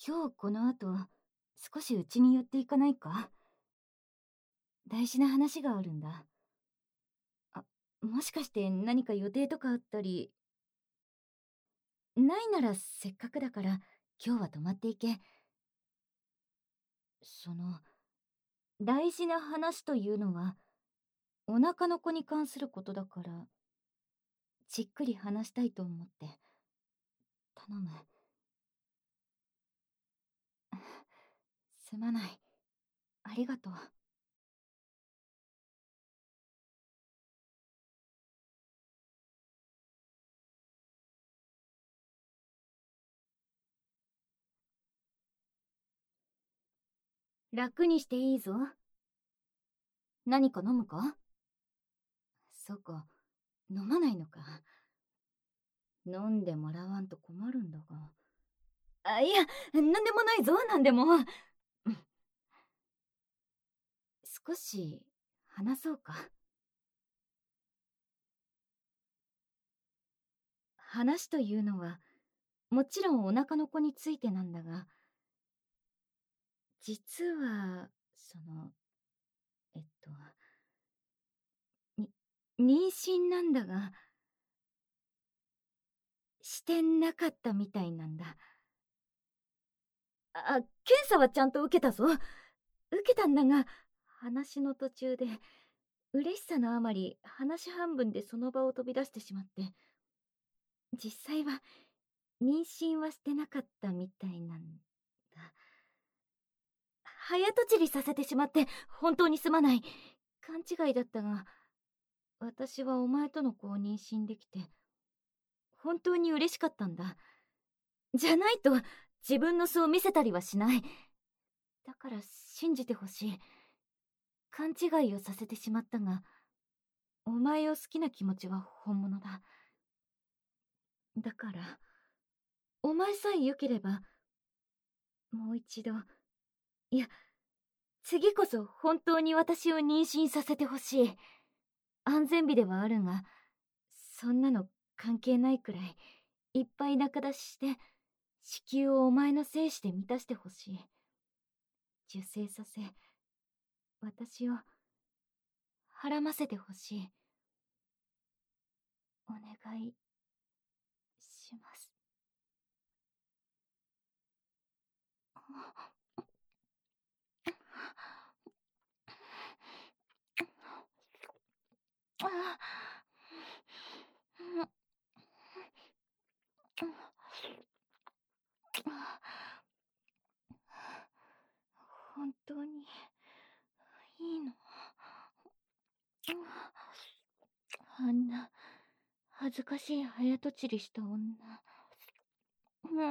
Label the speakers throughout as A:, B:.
A: 今日この後、少し家に寄っていかないか？大事な話があるんだ。あ、もしかして何か予定とかあったり、ないならせっかくだから今日は泊まっていけ。その、大事な話というのは、お腹の子に関することだから、じっくり話したいと思って。頼む。すまない。ありがとう。楽にしていいぞ。何か飲むか？そうか、飲まないのか。飲んでもらわんと困るんだが。いや、なんでもないぞ、なんでも。少し話そうか。話というのは、もちろんお腹の子についてなんだが、実は、えっと、に、妊娠なんだが、してなかったみたいなんだ。検査はちゃんと受けたぞ。受けたんだが、話の途中で、嬉しさのあまり話半分でその場を飛び出してしまって、実際は妊娠はしてなかったみたいなんだ。早とちりさせてしまって本当にすまない。勘違いだったが、私はお前との子を妊娠できて、本当に嬉しかったんだ。じゃないと自分の素を見せたりはしない。だから信じてほしい。勘違いをさせてしまったが、お前を好きな気持ちは本物だ。だから、お前さえ良ければ、もう一度、いや、次こそ本当に私を妊娠させてほしい。安全日ではあるが、そんなの関係ないくらい、いっぱい仲出しして、子宮をお前の精子で満たしてほしい。受精させ、私を、はらませてほしい。お願い、します。本当にいいの？あんな恥ずかしい早とちりした女。うん。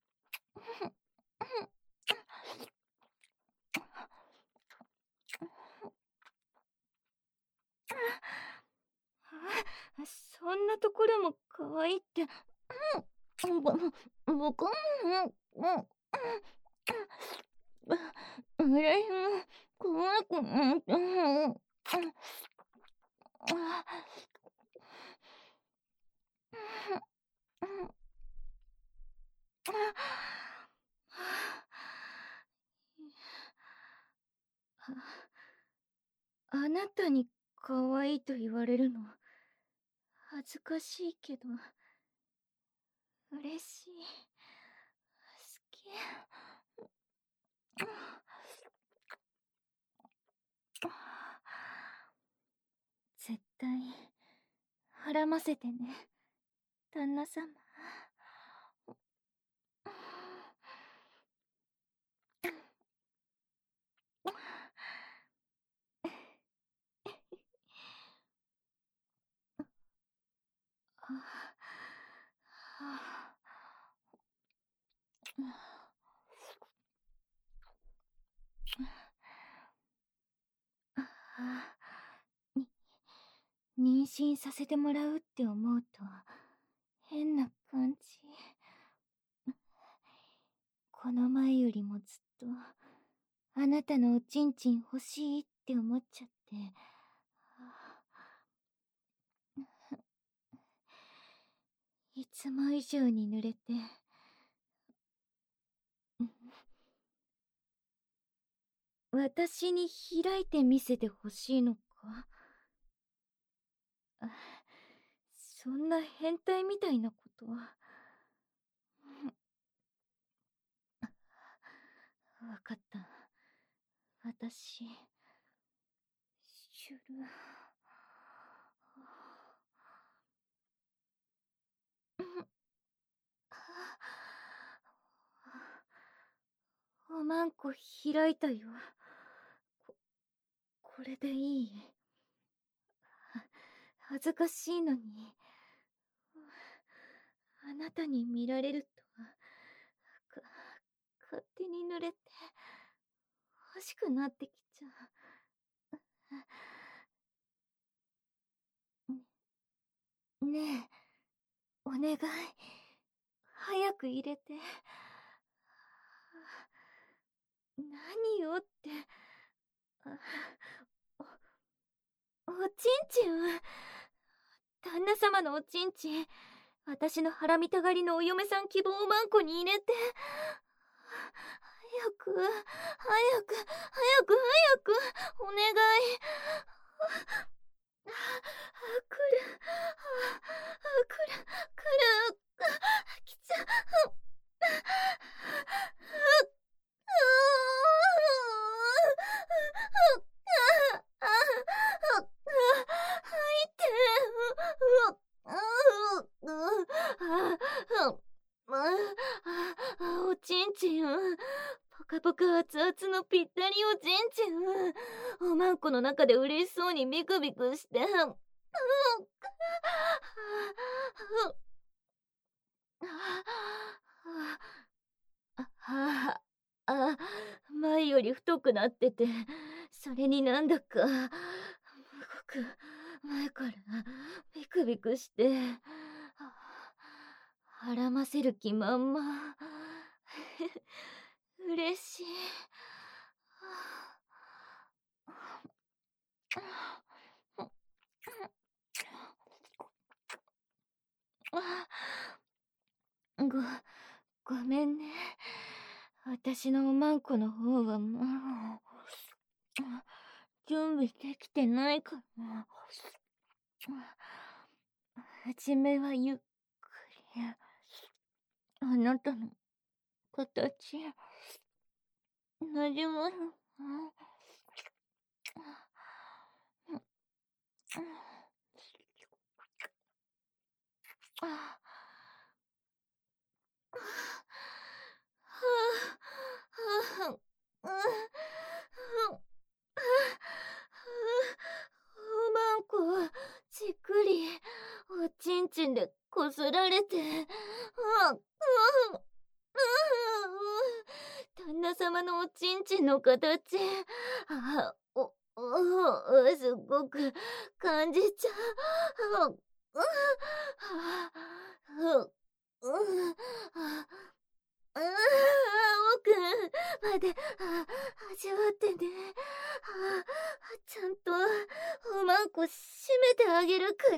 A: そんなところも可愛いって。僕も、嬉しい。可愛くなって。あなたに可愛いと言われるの恥ずかしいけど嬉しい。好き。絶対はらませてね、旦那様。妊娠させてもらうって思うと変な感じ。この前よりもずっとあなたのおちんちん欲しいって思っちゃって。いつも以上に濡れて私に開いて見せてほしいのか？あ、そんな変態みたいなことは。わかった。私、シュル。おまんこ開いたよ。こ、これでいい？恥ずかしいのに、あなたに見られるとは、か、勝手に濡れて、欲しくなってきちゃう。ねえ、お願い。早く入れて。何よって。あ、おちんちん。旦那様のおちんちん、私のハラミたがりのお嫁さん希望をマンコに入れて。早く、早く、早く、早く、お願い。来る、来る、来る、来ちゃう。おちんちん、ポカポカ熱々のぴったりおちんちん、おまんこの中で嬉しそうにビクビクして。前より太くなってて、それになんだか、動く前からビクビクして、はらませる気満々。嬉しい。ご、ごめんね。私のおまんこの方はもう、準備できてないから。はじめはゆっくり、あなたの形、なじまる。おまんこ、じっくり、おちんちんでこすられて、旦那様のおちんちんの形、すごく感じちゃう。奥まで味わってね。ちゃんとおまんこ閉めてあげるから。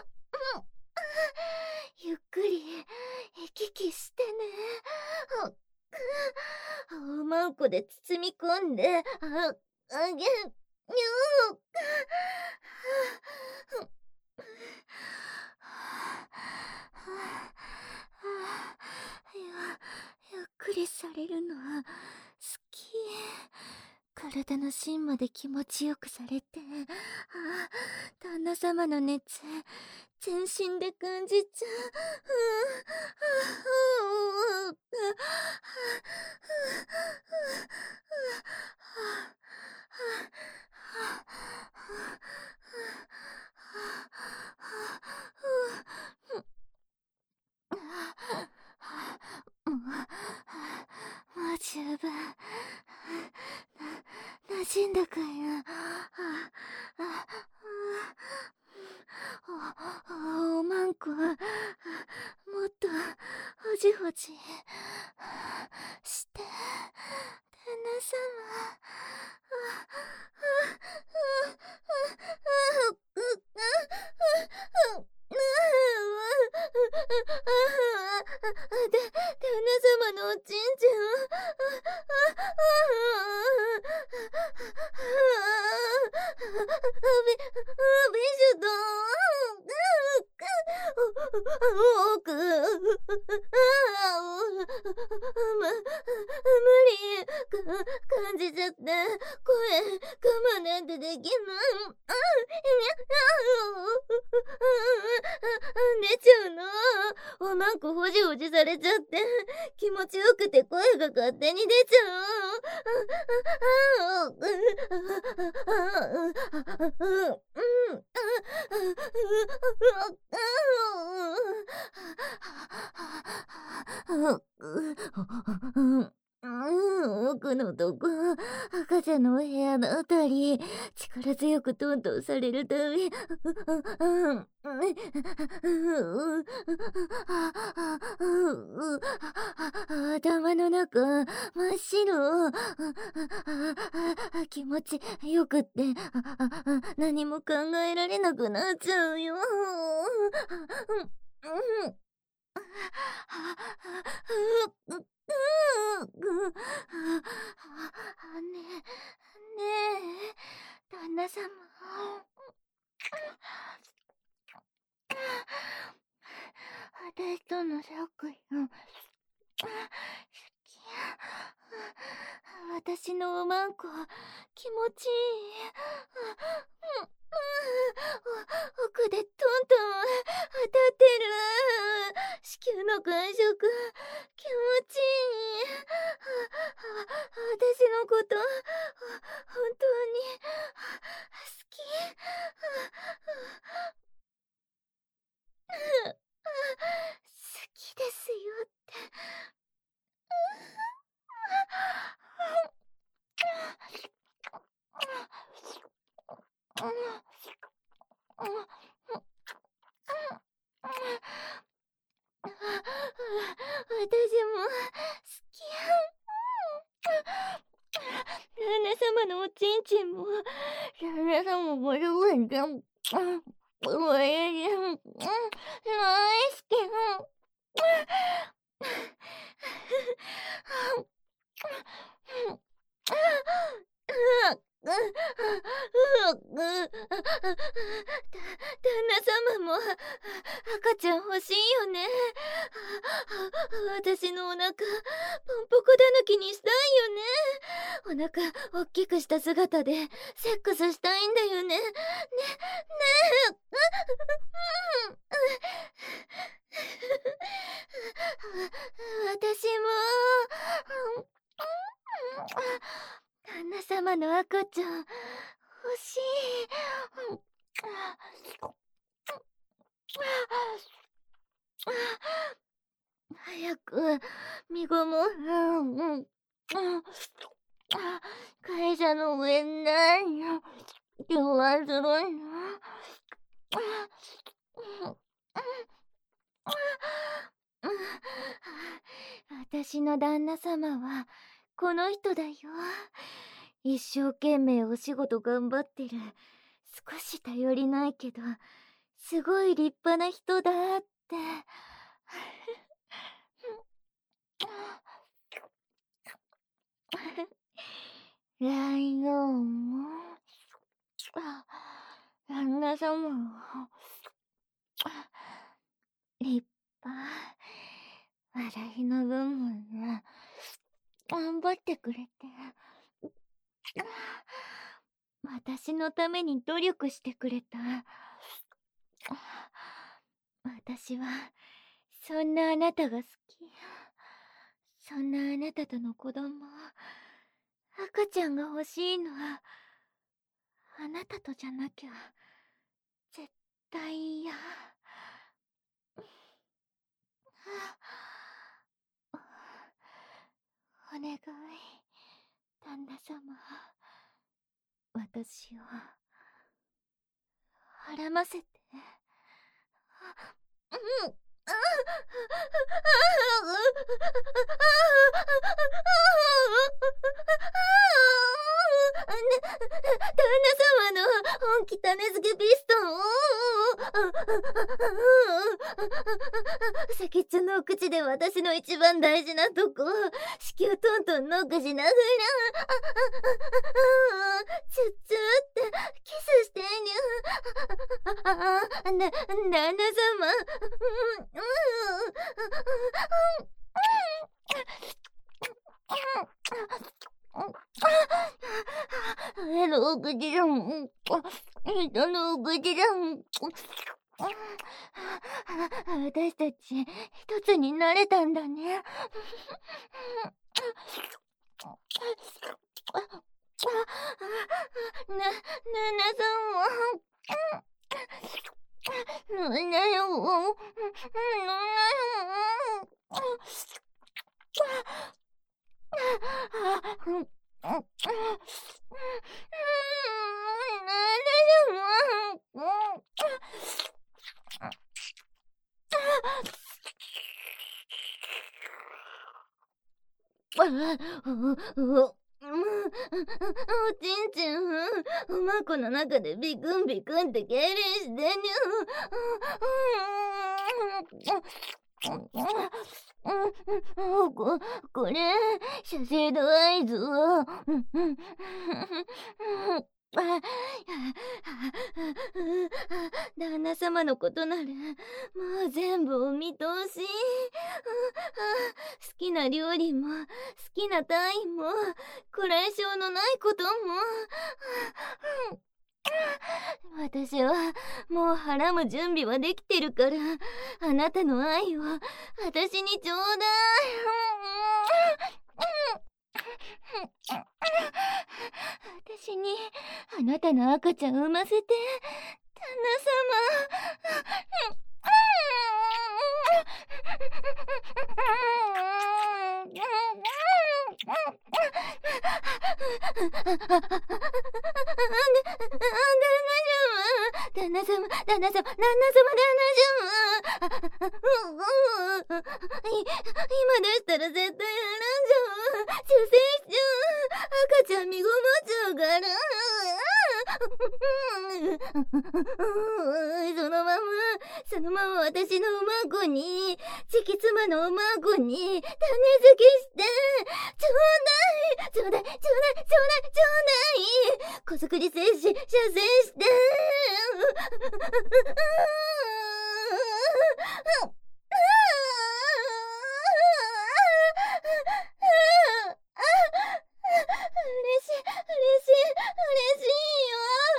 A: ゆっくり行き来してね。おまんこで包み込んであげる。ゆっくりされるの好き。体の芯まで気持ちよくされて、旦那様の熱全身で感じちゃう。もう十分馴染んだかよ。おまんこ、もっとほじほじして旦那様。旦那様のおちんちんシュと、無理、感じちゃって、我慢なんてできない。出ちゃうの。おまんこほじほじされちゃって、気持ちよくて声が勝手に出ちゃう。奥のとこ、赤ちゃんのお部屋のあたり、力強くトントンされるたび、頭の中、真っ白。気持ちよくって、何も考えられなくなっちゃうよ。ねえ、旦那様。私との作品、好き。私のおまんこ、気持ちいい。奥でトントン当たってる。子宮の感触、気持ちいい。私のこと、本当に好き。好きですよって。私も好き。旦那様のおちんちんも、旦那様もよくんじゃん。おやじゃん。大好き。旦那様も赤ちゃん欲しいよね。私のお腹ポンポコだぬきにしたいよね。お腹おっきくした姿でセックスしたいんだよね。ねえ。私も旦那様の赤ちゃん欲しい。早く身ごも会社の上にないよ。今日はすごいな。私の旦那様はこの人だよ。一生懸命お仕事頑張ってる。少し頼りないけど、すごい立派な人だって。ライオンも、旦那様も、立派。笑いの分もね、頑張ってくれて。私のために努力してくれた。私はそんなあなたが好き。そんなあなたとの子供、赤ちゃんが欲しいのはあなたとじゃなきゃ絶対嫌。お願い、旦那様。私をはらませて。旦那様の本気種付けピストン。 先っちょのお口で私の一番大事なとこ、子宮トントンノックしながら、チュッチュってキスしてにゃ。旦那様。お口だ。人のお口だ。私たち一つになれたんだね。旦那様。乗んなよ。乗んなよ。おちんちん、おまこの中でビクンビクンって痙攣してにゃ。これ、射精の合図は。旦那様のことなら、もう全部お見通し。好きな料理も、好きな単位も、こらえ性のないことも。私はもうはらむ準備はできてるから、あなたの愛を私にちょうだい。私にあなたの赤ちゃん産ませて、旦那様。旦那様、旦那様、旦那様、旦那様。今出したら絶対産んじゃう。出生しちゃう。赤ちゃん身ごもっちゃうから。そのまま私のおまごに、次期妻のおまごに、種付けして、ちょうだい、ちょうだい、ちょうだい、ちょうだい、ちょうだい、子作り精子、射精して。嬉しい、嬉しい、嬉しいよ。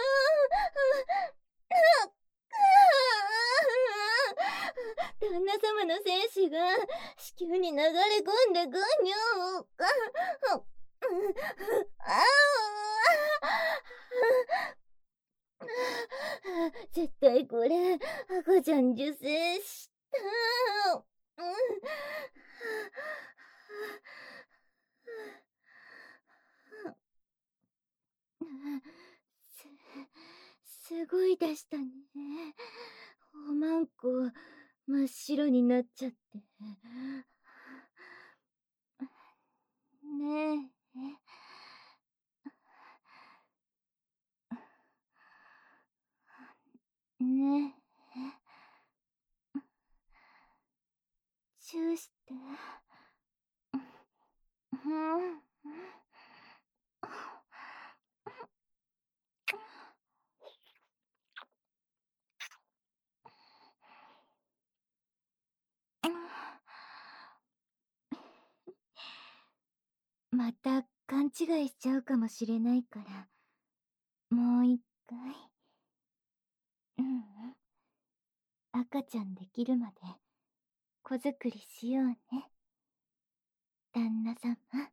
A: 旦那様の精子が子宮に流れ込んでくんよ。絶対これ赤ちゃん受精した。すごい出したね。おまんこ真っ白になっちゃって。ねえ。ねえ。チューして。また勘違いしちゃうかもしれないから、もう一回。赤ちゃんできるまで子作りしようね。旦那様。